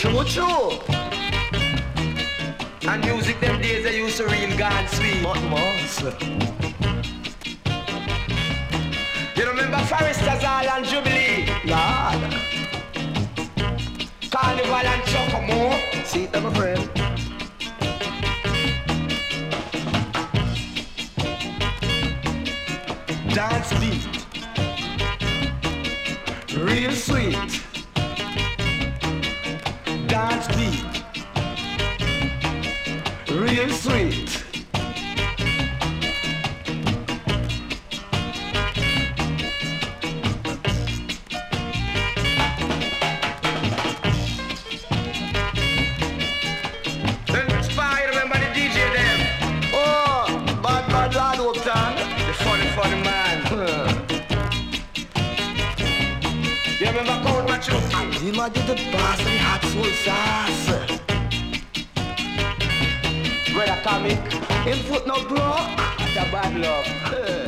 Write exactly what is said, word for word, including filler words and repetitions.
True, true. And music them days they used to real gone sweet. But most. You remember Foresters Hall and Jubilee? Lord. Carnival and Chocomo. See it, my friend. Dance beat. Real sweet. Dance beat. Real sweet. Then Spy, remember the D J them? Oh, bad, bad lad Uptown. The funny, funny man. You remember Count Machuki? He might did the boss and hot soul sauce. Brother comic, him foot no broke, that's a bad luck.